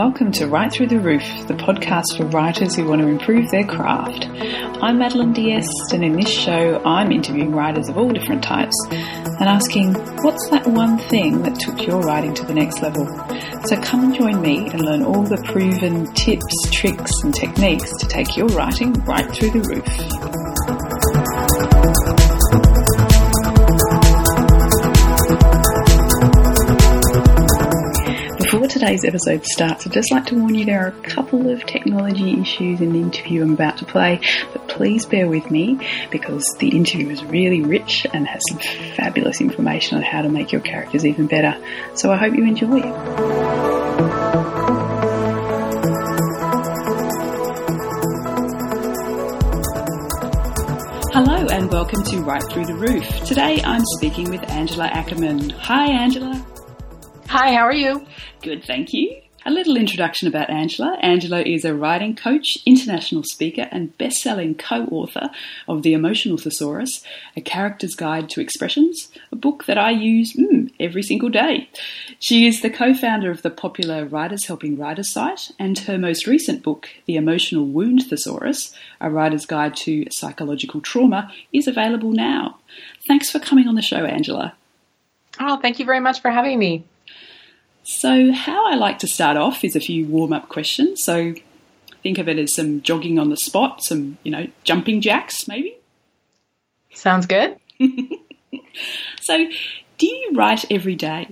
Welcome to Right Through the Roof, the podcast for writers who want to improve their craft. I'm Madeline Diest, and in this show I'm interviewing writers of all different types and asking, what's that one thing that took your writing to the next level? So come and join me and learn all the proven tips, tricks and techniques to take your writing right through the roof. Before today's episode starts, I'd just like to warn you there are a couple of technology issues in the interview I'm about to play, but please bear with me because the interview is really rich and has some fabulous information on how to make your characters even better. So I hope you enjoy it. Hello and welcome to Right Through the Roof. Today I'm speaking with Angela Ackerman. Hi Angela. Hi, how are you? Good, thank you. A little introduction about Angela. Angela is a writing coach, international speaker and best-selling co-author of The Emotional Thesaurus, A Character's Guide to Expressions, a book that I use every single day. She is the co-founder of the popular Writers Helping Writers site, and her most recent book, The Emotional Wound Thesaurus, A Writer's Guide to Psychological Trauma, is available now. Thanks for coming on the show, Angela. Oh, thank you very much for having me. So how I like to start off is a few warm-up questions. So think of it as some jogging on the spot, some, jumping jacks maybe. Sounds good. So do you write every day?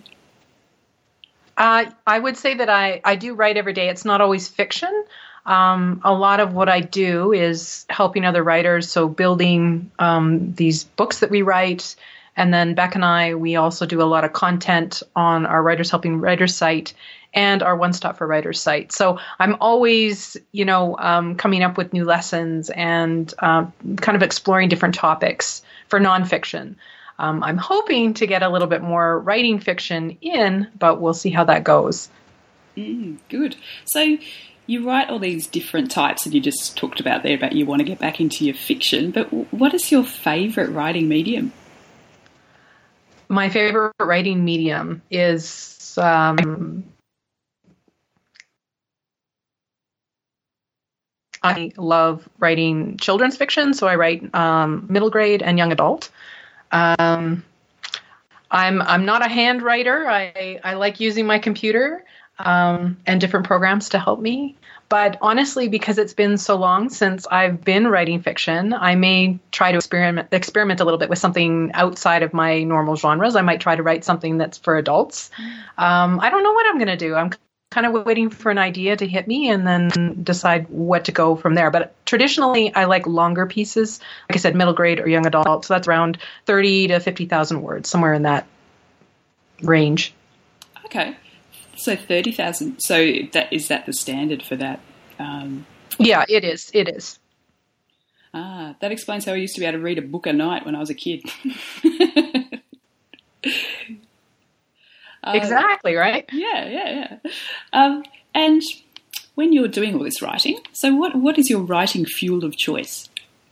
I would say that I do write every day. It's not always fiction. A lot of what I do is helping other writers, so building these books that we write. And then Beck and I, we also do a lot of content on our Writers Helping Writers site and our One Stop for Writers site. So I'm always, coming up with new lessons and kind of exploring different topics for nonfiction. I'm hoping to get a little bit more writing fiction in, but we'll see how that goes. Good. So you write all these different types that you just talked about there, about you want to get back into your fiction. But what is your favourite writing medium? My favorite writing medium is I love writing children's fiction, so I write middle grade and young adult. I'm not a hand writer. I like using my computer and different programs to help me. But honestly, because it's been so long since I've been writing fiction, I may try to experiment a little bit with something outside of my normal genres. I might try to write something that's for adults. I don't know what I'm going to do. I'm kind of waiting for an idea to hit me and then decide what to go from there. But traditionally, I like longer pieces. Like I said, middle grade or young adult. So that's around 30 to 50,000 words, somewhere in that range. Okay. So 30,000. So is that the standard for that? Yeah, it is. It is. That explains how I used to be able to read a book a night when I was a kid. Exactly, right? Yeah. And when you're doing all this writing, so what is your writing fuel of choice?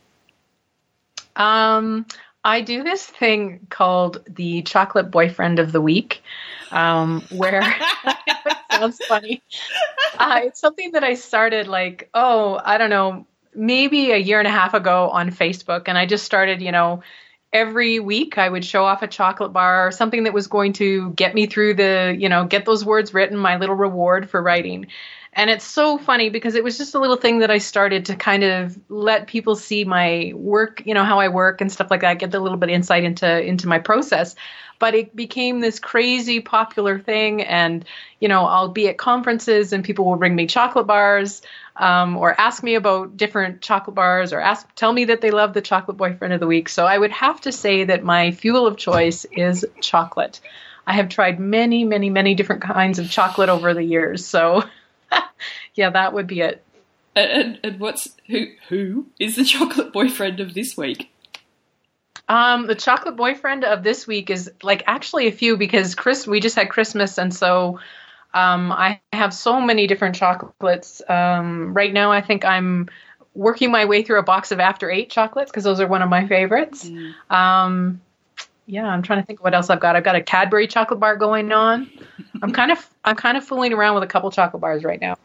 I do this thing called the Chocolate Boyfriend of the Week, where it sounds funny. It's something that I started maybe a year and a half ago on Facebook. And I just started, every week I would show off a chocolate bar or something that was going to get me through get those words written, my little reward for writing. And it's so funny because it was just a little thing that I started to kind of let people see my work, how I work and stuff like that, get a little bit of insight into my process. But it became this crazy popular thing. And, I'll be at conferences and people will bring me chocolate bars or ask me about different chocolate bars or tell me that they love the Chocolate Boyfriend of the Week. So I would have to say that my fuel of choice is chocolate. I have tried many, many, many different kinds of chocolate over the years. So yeah, that would be it. And who is the chocolate boyfriend of this week? The chocolate boyfriend of this week is actually a few because we just had Christmas, and so I have so many different chocolates. Right now, I think I'm working my way through a box of After 8 chocolates because those are one of my favorites. yeah, I'm trying to think of what else I've got. I've got a Cadbury chocolate bar going on. I'm kind of fooling around with a couple chocolate bars right now.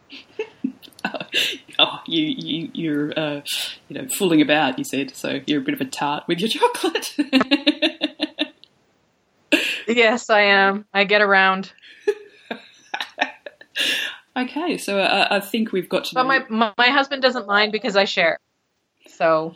You're fooling about, you said, so you're a bit of a tart with your chocolate. Yes, I am. I get around. Okay, so I think we've got to know... But my husband doesn't mind because I share. So,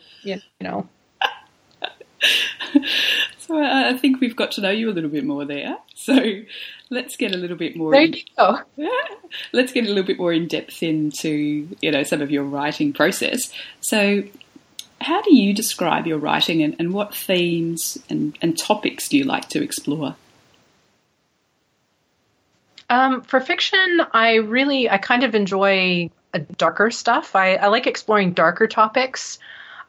So I think we've got to know you a little bit more there. So let's get a little bit more... There you go. Let's get a little bit more in depth into, some of your writing process. So how do you describe your writing, and what themes and topics do you like to explore? For fiction, I kind of enjoy darker stuff. I like exploring darker topics.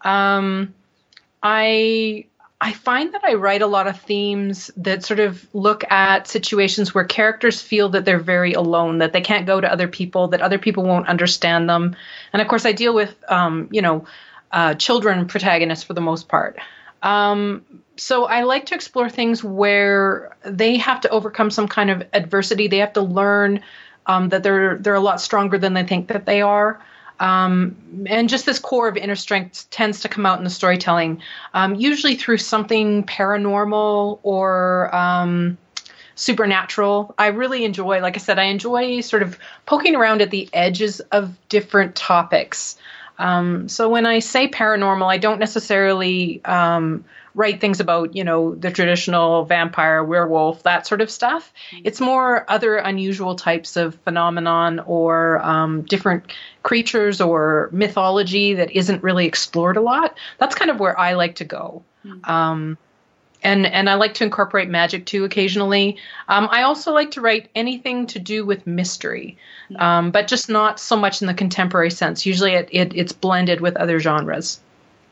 I find that I write a lot of themes that sort of look at situations where characters feel that they're very alone, that they can't go to other people, that other people won't understand them. And of course, I deal with, children protagonists for the most part. So I like to explore things where they have to overcome some kind of adversity. They have to learn that they're a lot stronger than they think that they are. And just this core of inner strength tends to come out in the storytelling, usually through something paranormal or supernatural. I really enjoy, like I said, I enjoy sort of poking around at the edges of different topics. So when I say paranormal, I don't necessarily write things about, the traditional vampire, werewolf, that sort of stuff. It's more other unusual types of phenomenon or different creatures or mythology that isn't really explored a lot. That's kind of where I like to go. And I like to incorporate magic too occasionally. I also like to write anything to do with mystery, but just not so much in the contemporary sense. Usually it's blended with other genres.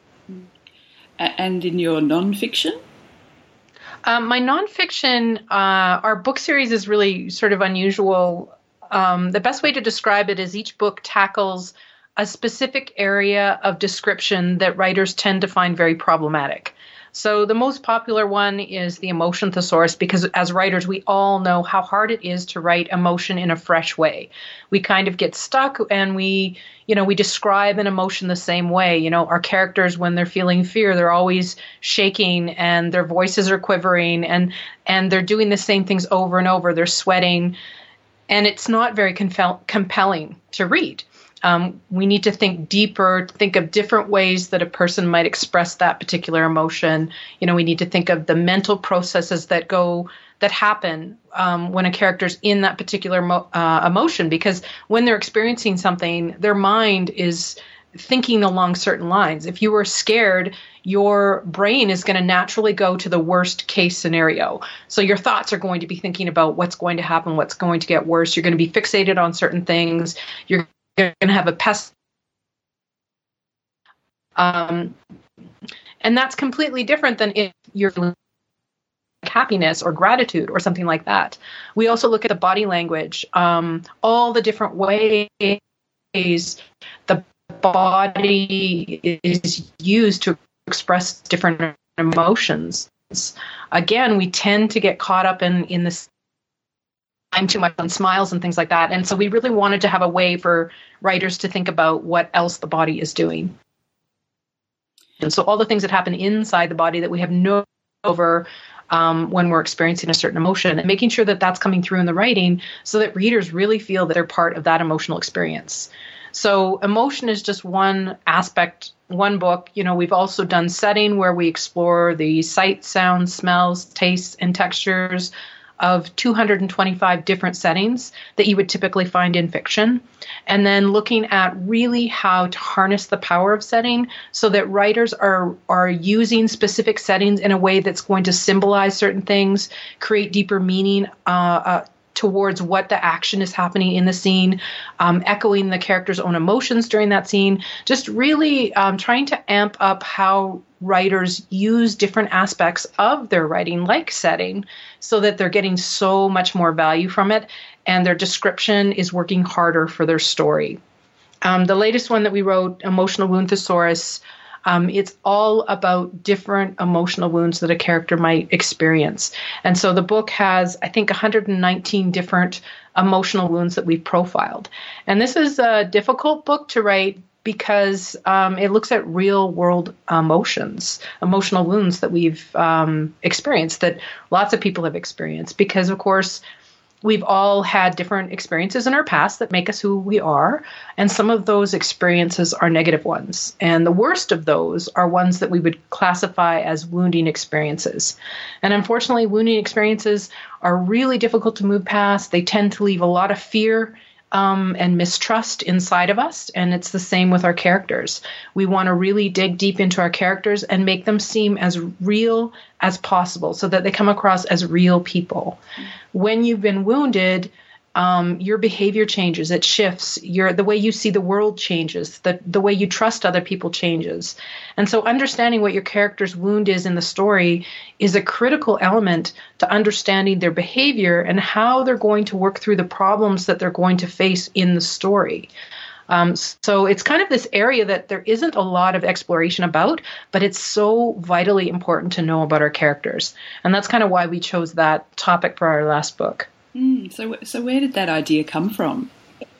And in your nonfiction? My nonfiction, our book series is really sort of unusual. The best way to describe it is each book tackles a specific area of description that writers tend to find very problematic. So the most popular one is the emotion thesaurus, because as writers, we all know how hard it is to write emotion in a fresh way. We kind of get stuck and we describe an emotion the same way. Our characters, when they're feeling fear, they're always shaking and their voices are quivering and they're doing the same things over and over. They're sweating, and it's not very compelling to read. We need to think deeper, think of different ways that a person might express that particular emotion. We need to think of the mental processes that happen when a character's in that particular emotion, because when they're experiencing something, their mind is thinking along certain lines. If you were scared, your brain is going to naturally go to the worst case scenario. So your thoughts are going to be thinking about what's going to happen, what's going to get worse. You're going to be fixated on certain things. You're going to have a and that's completely different than if you're feeling happiness or gratitude or something like that. We also look at the body language, all the different ways the body is used to express different emotions. Again, we tend to get caught up in this time too much on smiles and things like that. And so we really wanted to have a way for writers to think about what else the body is doing. And so all the things that happen inside the body that we have no over when we're experiencing a certain emotion, and making sure that that's coming through in the writing so that readers really feel that they're part of that emotional experience. So emotion is just one aspect, one book. We've also done setting, where we explore the sight, sounds, smells, tastes, and textures of 225 different settings that you would typically find in fiction, and then looking at really how to harness the power of setting so that writers are using specific settings in a way that's going to symbolize certain things, create deeper meaning towards what the action is happening in the scene, echoing the character's own emotions during that scene, just really trying to amp up how writers use different aspects of their writing, like setting, so that they're getting so much more value from it, and their description is working harder for their story. The latest one that we wrote, Emotional Wound Thesaurus, It's all about different emotional wounds that a character might experience. And so the book has, I think, 119 different emotional wounds that we've profiled. And this is a difficult book to write because it looks at real world emotional wounds that we've experienced, that lots of people have experienced. Because, of course, we've all had different experiences in our past that make us who we are, and some of those experiences are negative ones. And the worst of those are ones that we would classify as wounding experiences. And unfortunately, wounding experiences are really difficult to move past. They tend to leave a lot of fear and mistrust inside of us, and it's the same with our characters. We want to really dig deep into our characters and make them seem as real as possible so that they come across as real people. When you've been wounded, your behavior changes, it shifts, the way you see the world changes, the way you trust other people changes. And so understanding what your character's wound is in the story is a critical element to understanding their behavior and how they're going to work through the problems that they're going to face in the story. So it's kind of this area that there isn't a lot of exploration about, but it's so vitally important to know about our characters. And that's kind of why we chose that topic for our last book. So where did that idea come from?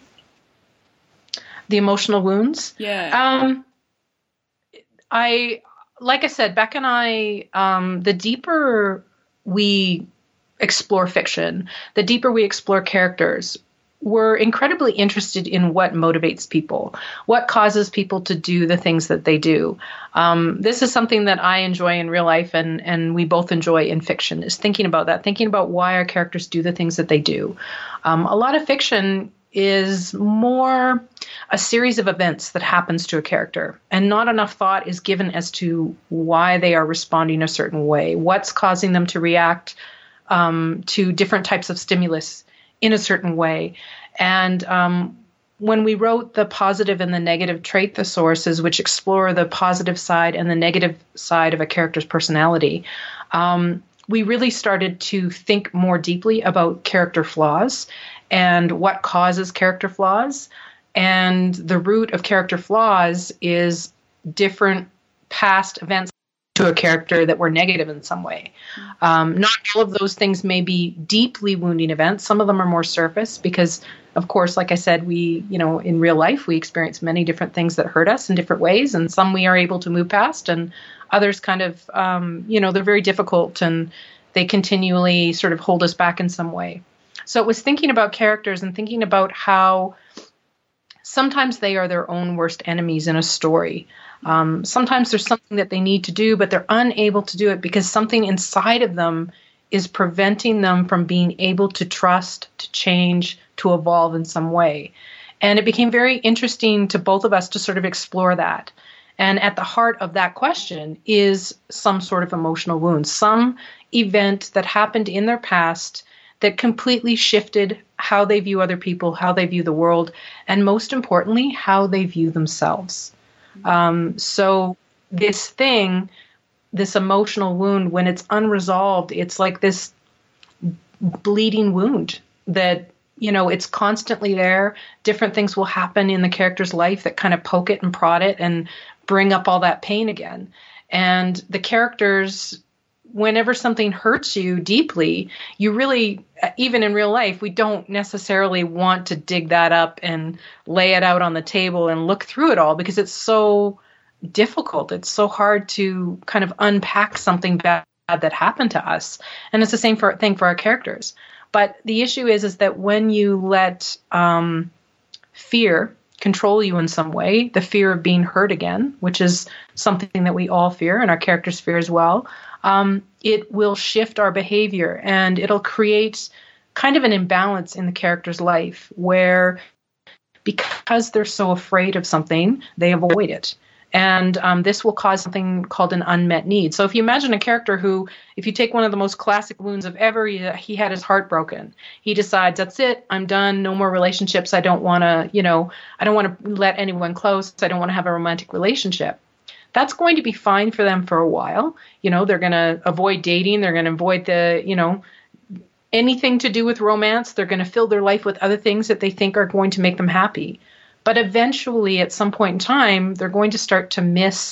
The emotional wounds? Yeah. Like I said, Beck and I, the deeper we explore fiction, the deeper we explore characters, we're incredibly interested in what motivates people, what causes people to do the things that they do. This is something that I enjoy in real life, and we both enjoy in fiction, is thinking about that, thinking about why our characters do the things that they do. A lot of fiction is more a series of events that happens to a character, and not enough thought is given as to why they are responding a certain way, what's causing them to react to different types of stimulus in a certain way. And when we wrote The Positive and the Negative Trait Thesauruses, which explore the positive side and the negative side of a character's personality, we really started to think more deeply about character flaws and what causes character flaws. And the root of character flaws is different past events to a character that were negative in some way. Not all of those things may be deeply wounding events. Some of them are more surface because, of course, like I said, we, in real life, we experience many different things that hurt us in different ways, and some we are able to move past, and others kind of, they're very difficult and they continually sort of hold us back in some way. So it was thinking about characters and thinking about how sometimes they are their own worst enemies in a story. Sometimes there's something that they need to do, but they're unable to do it because something inside of them is preventing them from being able to trust, to change, to evolve in some way. And it became very interesting to both of us to sort of explore that. And at the heart of that question is some sort of emotional wound, some event that happened in their past that completely shifted how they view other people, how they view the world, and most importantly, how they view themselves. So this emotional wound, when it's unresolved, it's like this bleeding wound that, it's constantly there. Different things will happen in the character's life that kind of poke it and prod it and bring up all that pain again. And the characters, whenever something hurts you deeply, you really, even in real life, we don't necessarily want to dig that up and lay it out on the table and look through it all because it's so difficult. It's so hard to kind of unpack something bad that happened to us. And it's the same thing for our characters. But the issue is that when you let fear control you in some way, the fear of being hurt again, which is something that we all fear and our characters fear as well, it will shift our behavior and it'll create kind of an imbalance in the character's life where because they're so afraid of something, they avoid it. And this will cause something called an unmet need. So if you imagine a character who, if you take one of the most classic wounds of ever, he had his heart broken. He decides, that's it, I'm done, no more relationships. I don't want to let anyone close. I don't want to have a romantic relationship. That's going to be fine for them for a while. They're going to avoid dating. They're going to avoid anything to do with romance. They're going to fill their life with other things that they think are going to make them happy. But eventually, at some point in time, they're going to start to miss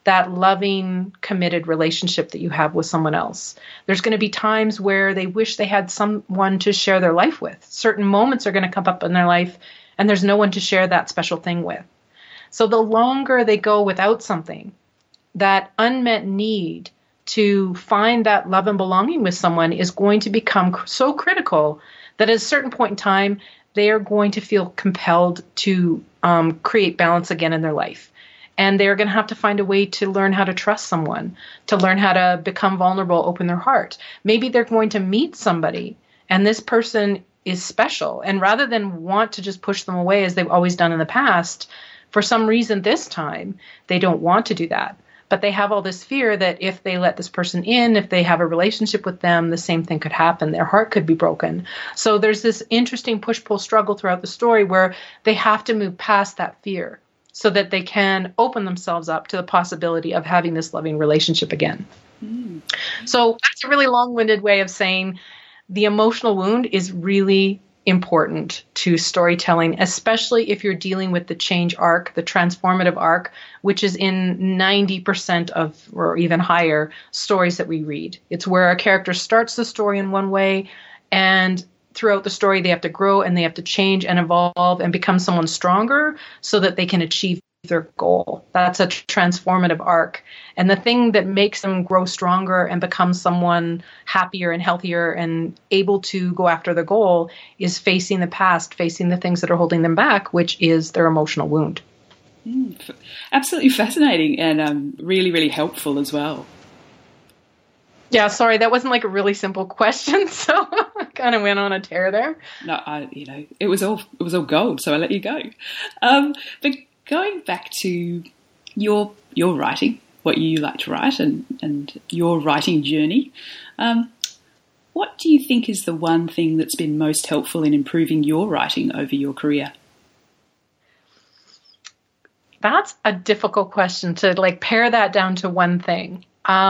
that loving, committed relationship that you have with someone else. There's going to be times where they wish they had someone to share their life with. Certain moments are going to come up in their life, and there's no one to share that special thing with. So the longer they go without something, that unmet need to find that love and belonging with someone is going to become so critical that at a certain point in time, they are going to feel compelled to create balance again in their life. And they're going to have to find a way to learn how to trust someone, to learn how to become vulnerable, open their heart. Maybe they're going to meet somebody and this person is special. And rather than want to just push them away as they've always done in the past, for some reason this time, they don't want to do that. But they have all this fear that if they let this person in, if they have a relationship with them, the same thing could happen. Their heart could be broken. So there's this interesting push-pull struggle throughout the story where they have to move past that fear so that they can open themselves up to the possibility of having this loving relationship again. So that's a really long-winded way of saying the emotional wound is really important to storytelling, especially if you're dealing with the change arc, the transformative arc, which is in 90% of, or even higher, stories that we read. It's where a character starts the story in one way, and throughout the story, they have to grow and they have to change and evolve and become someone stronger so that they can achieve their goal. That's a transformative arc. And the thing that makes them grow stronger and become someone happier and healthier and able to go after their goal is facing the past, facing the things that are holding them back, which is their emotional wound. Absolutely fascinating and really, really helpful as well. Yeah, sorry, that wasn't like a really simple question, so I kind of went on a tear there. No, it was all gold, so I let you go. But going back to your writing, what you like to write, and your writing journey, what do you think is the one thing that's been most helpful in improving your writing over your career? That's a difficult question to pare that down to one thing.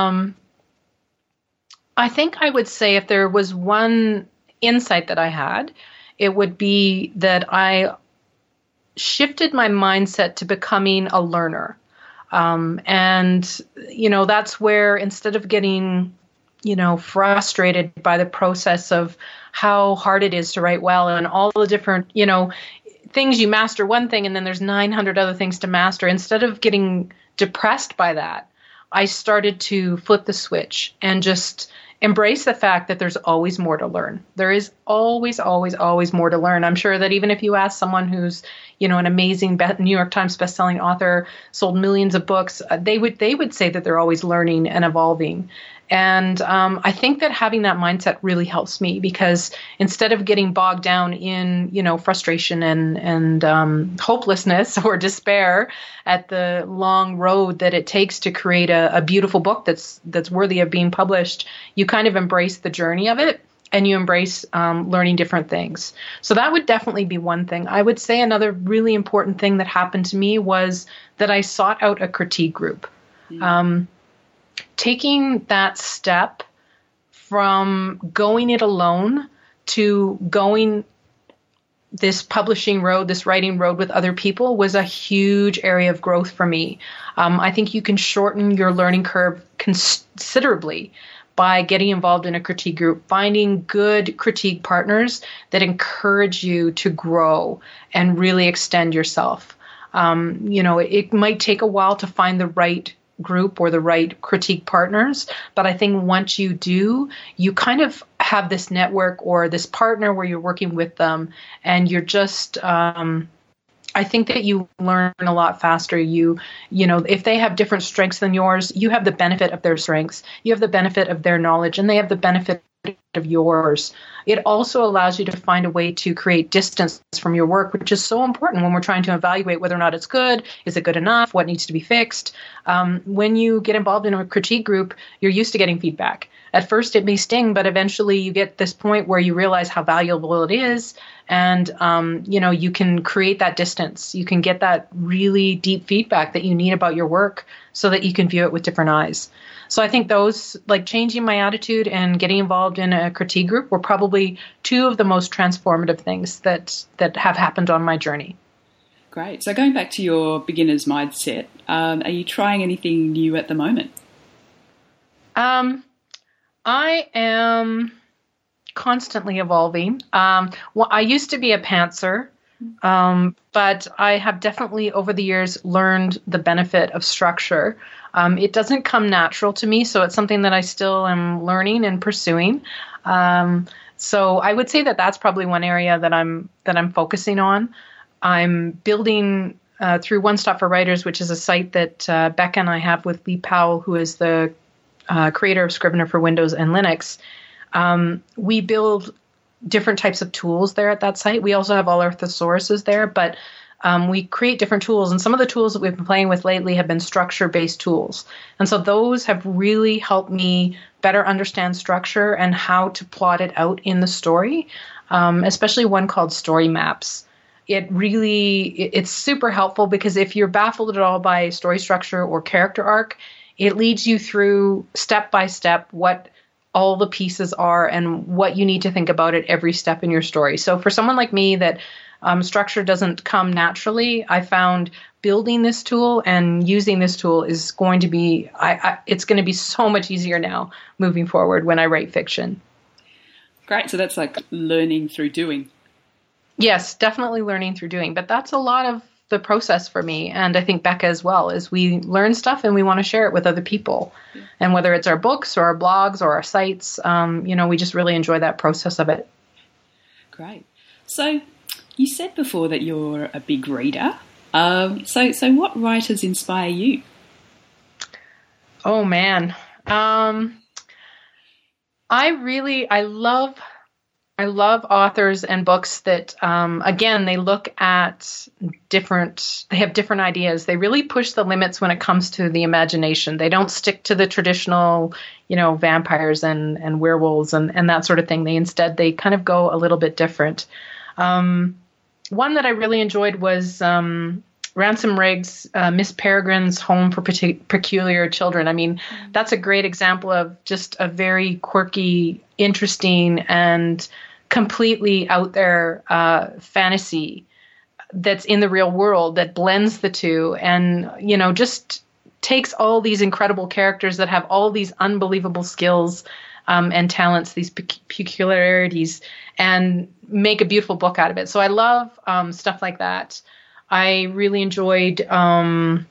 I think I would say if there was one insight that I had, it would be that I shifted my mindset to becoming a learner. And that's where instead of getting, frustrated by the process of how hard it is to write well and all the different, things you master one thing and then there's 900 other things to master, instead of getting depressed by that, I started to flip the switch and just embrace the fact that there's always more to learn. There is always, always, always more to learn. I'm sure that even if you ask someone who's, an amazing New York Times bestselling author, sold millions of books, they would say that they're always learning and evolving. And I think that having that mindset really helps me, because instead of getting bogged down in, frustration and hopelessness or despair at the long road that it takes to create a beautiful book that's worthy of being published, you kind of embrace the journey of it and you embrace learning different things. So that would definitely be one thing. I would say another really important thing that happened to me was that I sought out a critique group. Taking that step from going it alone to going this publishing road, this writing road with other people was a huge area of growth for me. I think you can shorten your learning curve considerably by getting involved in a critique group, finding good critique partners that encourage you to grow and really extend yourself. It might take a while to find the right group or the right critique partners, but I think once you do, you kind of have this network or this partner where you're working with them, and you're just I think that you learn a lot faster. If they have different strengths than yours, you have the benefit of their strengths, you have the benefit of their knowledge, and they have the benefit of yours. It also allows you to find a way to create distance from your work, which is so important when we're trying to evaluate whether or not it's good. Is it good enough? What needs to be fixed? When you get involved in a critique group, you're used to getting feedback. At first it may sting, but eventually you get this point where you realize how valuable it is. And, you can create that distance. You can get that really deep feedback that you need about your work so that you can view it with different eyes. So I think those, changing my attitude and getting involved in a critique group, were probably two of the most transformative things that have happened on my journey. Great. So going back to your beginner's mindset, are you trying anything new at the moment? I am constantly evolving. Well, I used to be a pantser, but I have definitely over the years learned the benefit of structure. It doesn't come natural to me, so it's something that I still am learning and pursuing. So I would say that that's probably one area that I'm focusing on. I'm building through One Stop for Writers, which is a site that Becca and I have with Lee Powell, who is the creator of Scrivener for Windows and Linux. We build different types of tools there at that site. We also have all our thesauruses there, but we create different tools. And some of the tools that we've been playing with lately have been structure-based tools. And so those have really helped me better understand structure and how to plot it out in the story, especially one called Story Maps. It's super helpful because if you're baffled at all by story structure or character arc, it leads you through step by step what all the pieces are and what you need to think about at every step in your story. So for someone like me that structure doesn't come naturally, I found building this tool and using this tool is going to be, it's going to be so much easier now moving forward when I write fiction. Great. So that's like learning through doing. Yes, definitely learning through doing. But that's a lot of the process for me, and I think Becca as well, is we learn stuff and we want to share it with other people. Yeah. And whether it's our books or our blogs or our sites, we just really enjoy that process of it. Great. So you said before that you're a big reader. So what writers inspire you? Oh, man. I love authors and books that, again, they look at they have different ideas. They really push the limits when it comes to the imagination. They don't stick to the traditional, vampires and werewolves and that sort of thing. They kind of go a little bit different. One that I really enjoyed was Ransom Riggs' Miss Peregrine's Home for Peculiar Children. I mean, that's a great example of just a very quirky, interesting, and completely out there fantasy that's in the real world that blends the two and, just takes all these incredible characters that have all these unbelievable skills and talents, these peculiarities, and make a beautiful book out of it. So I love stuff like that. I really enjoyed Daughter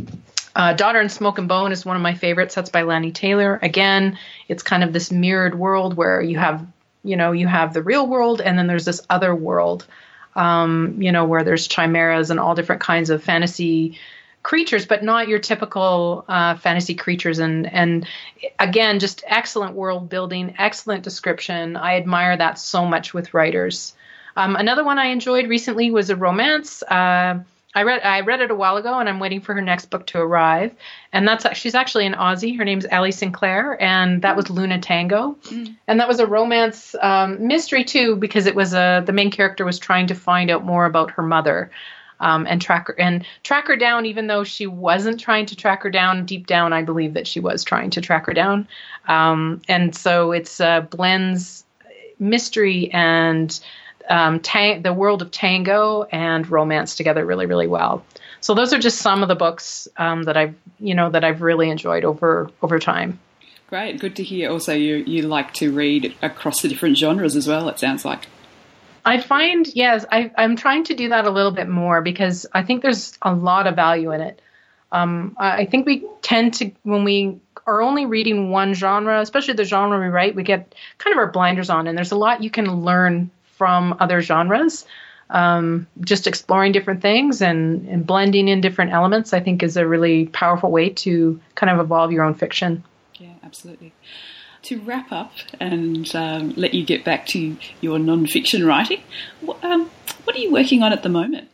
and Smoke and Bone is one of my favorites. That's by Lani Taylor. Again, it's kind of this mirrored world where you have the real world and then there's this other world, where there's chimeras and all different kinds of fantasy creatures, but not your typical fantasy creatures. And again, just excellent world building, excellent description. I admire that so much with writers. Another one I enjoyed recently was a romance. I read it a while ago, and I'm waiting for her next book to arrive. And she's actually an Aussie. Her name's Ellie Sinclair, and that was Luna Tango. And that was a romance mystery too, because it was the main character was trying to find out more about her mother, and track her down, even though she wasn't trying to track her down. Deep down, I believe that she was trying to track her down. And so it's blends mystery and the world of tango and romance together really, really well. So those are just some of the books that I've really enjoyed over time. Great, good to hear. Also, you like to read across the different genres as well. It sounds like. I find, yes, I'm trying to do that a little bit more because I think there's a lot of value in it. I think we tend to, when we are only reading one genre, especially the genre we write, we get kind of our blinders on, and there's a lot you can learn from other genres. Just exploring different things and blending in different elements, I think, is a really powerful way to kind of evolve your own fiction. Yeah, absolutely. To wrap up and let you get back to your non-fiction writing, what are you working on at the moment?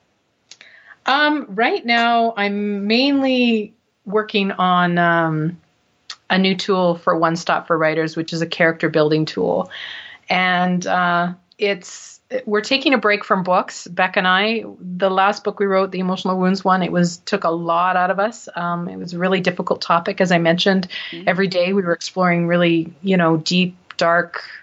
Right now, I'm mainly working on a new tool for One Stop for Writers, which is a character building tool. And we're taking a break from books. Beck and I, the last book we wrote, the Emotional Wounds one, took a lot out of us. It was a really difficult topic, as I mentioned. Every day we were exploring really, deep, dark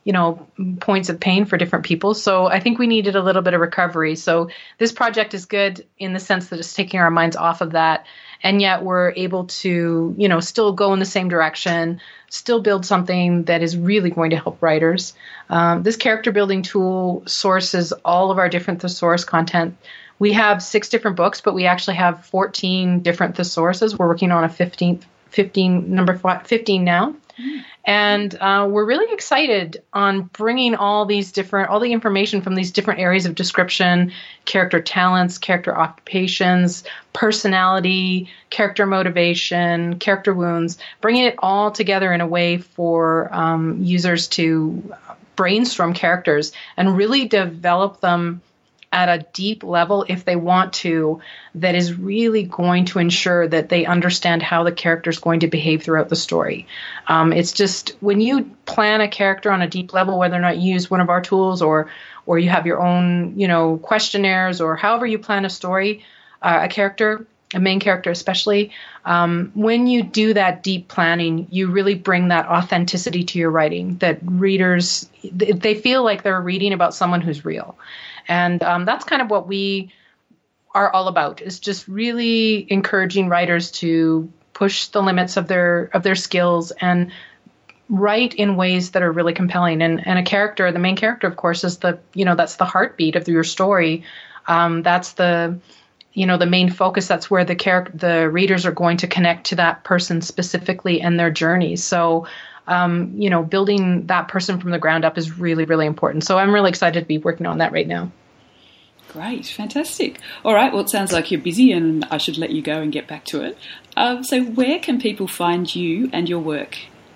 points of pain for different people. So I think we needed a little bit of recovery. So this project is good in the sense that it's taking our minds off of that. And yet we're able to, still go in the same direction, still build something that is really going to help writers. This character building tool sources all of our different thesaurus content. We have 6 different books, but we actually have 14 different thesauruses. We're working on number 15 now. And we're really excited on bringing all the information from these different areas of description, character talents, character occupations, personality, character motivation, character wounds, bringing it all together in a way for users to brainstorm characters and really develop them at a deep level, if they want to, that is really going to ensure that they understand how the character is going to behave throughout the story. It's just when you plan a character on a deep level, whether or not you use one of our tools or you have your own, questionnaires or however you plan a story, a character, a main character especially, when you do that deep planning, you really bring that authenticity to your writing, that readers, they feel like they're reading about someone who's real. And that's kind of what we are all about, is just really encouraging writers to push the limits of their skills and write in ways that are really compelling. And a character, the main character, of course, is that's the heartbeat of your story. That's the main focus. That's where the readers are going to connect to that person specifically and their journey. So, building that person from the ground up is really, really important. So I'm really excited to be working on that right now. Great. Fantastic. All right. Well, it sounds like you're busy and I should let you go and get back to it. So where can people find you and your work?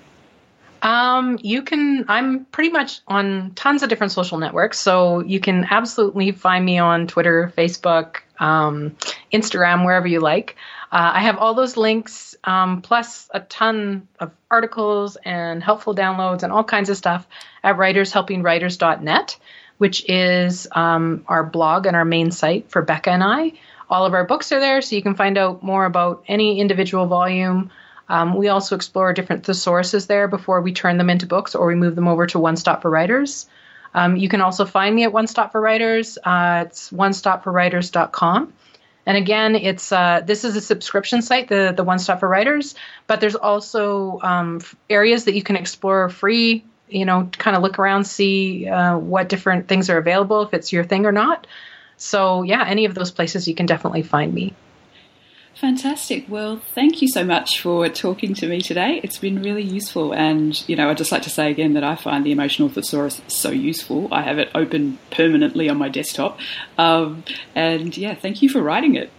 I'm pretty much on tons of different social networks. So you can absolutely find me on Twitter, Facebook, Instagram, wherever you like. I have all those links, plus a ton of articles and helpful downloads and all kinds of stuff at writershelpingwriters.net, which is our blog and our main site for Becca and I. All of our books are there, so you can find out more about any individual volume. We also explore different thesauruses there before we turn them into books or we move them over to One Stop for Writers. You can also find me at One Stop for Writers. It's onestopforwriters.com. And again, this is a subscription site, the One Stop for Writers, but there's also areas that you can explore free, kind of look around, see what different things are available, if it's your thing or not. So yeah, any of those places you can definitely find me. Fantastic. Well, thank you so much for talking to me today. It's been really useful. And, I'd just like to say again that I find the Emotional Thesaurus so useful. I have it open permanently on my desktop. And yeah, thank you for writing it.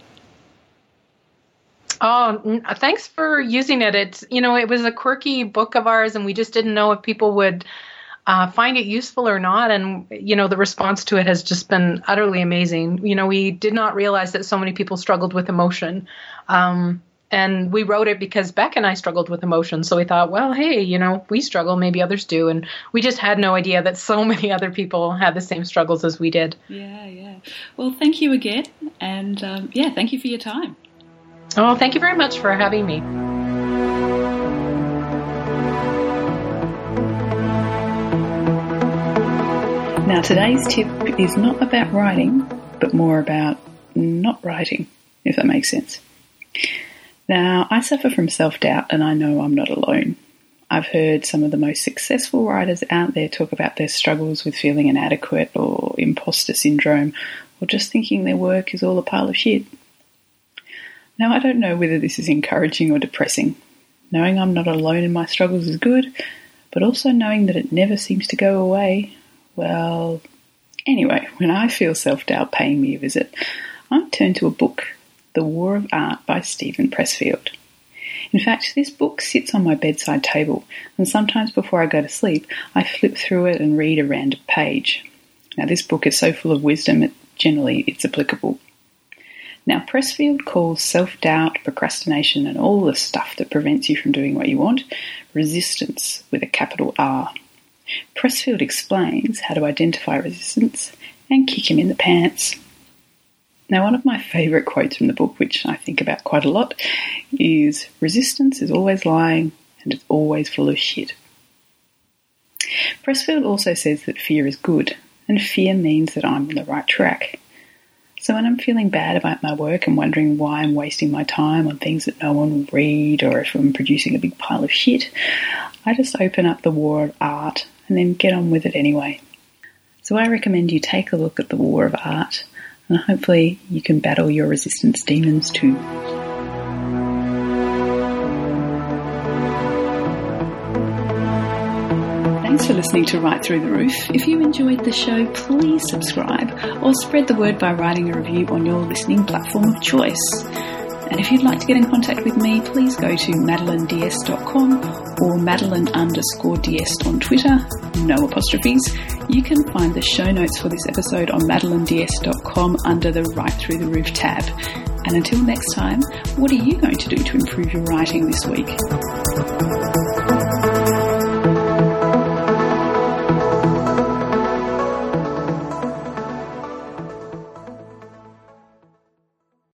Oh, thanks for using it. It was a quirky book of ours and we just didn't know if people would find it useful or not. And, the response to it has just been utterly amazing. We did not realize that so many people struggled with emotion. And we wrote it because Beck and I struggled with emotion. So we thought, well, hey, we struggle, maybe others do. And we just had no idea that so many other people had the same struggles as we did. Yeah. Well, thank you again. And thank you for your time. Oh, thank you very much for having me. Now, today's tip is not about writing, but more about not writing, if that makes sense. Now, I suffer from self-doubt, and I know I'm not alone. I've heard some of the most successful writers out there talk about their struggles with feeling inadequate or imposter syndrome, or just thinking their work is all a pile of shit. Now, I don't know whether this is encouraging or depressing. Knowing I'm not alone in my struggles is good, but also knowing that it never seems to go away. Well, anyway, when I feel self-doubt paying me a visit, I turn to a book, The War of Art by Steven Pressfield. In fact, this book sits on my bedside table, and sometimes before I go to sleep, I flip through it and read a random page. Now, this book is so full of wisdom, generally it's applicable. Now, Pressfield calls self-doubt, procrastination, and all the stuff that prevents you from doing what you want, resistance with a capital R. Pressfield explains how to identify resistance and kick him in the pants. Now, one of my favourite quotes from the book, which I think about quite a lot, is, "Resistance is always lying and it's always full of shit." Pressfield also says that fear is good, and fear means that I'm on the right track. So when I'm feeling bad about my work and wondering why I'm wasting my time on things that no one will read, or if I'm producing a big pile of shit, I just open up the War of Art and then get on with it anyway. So I recommend you take a look at the War of Art, and hopefully you can battle your resistance demons too. Thanks for listening to Right Through the Roof. If you enjoyed the show, please subscribe or spread the word by writing a review on your listening platform of choice. And if you'd like to get in contact with me, please go to madeleineds.com or Madeline_DS on Twitter, no apostrophes. You can find the show notes for this episode on madeleineds.com under the Right Through the Roof tab. And until next time, what are you going to do to improve your writing this week?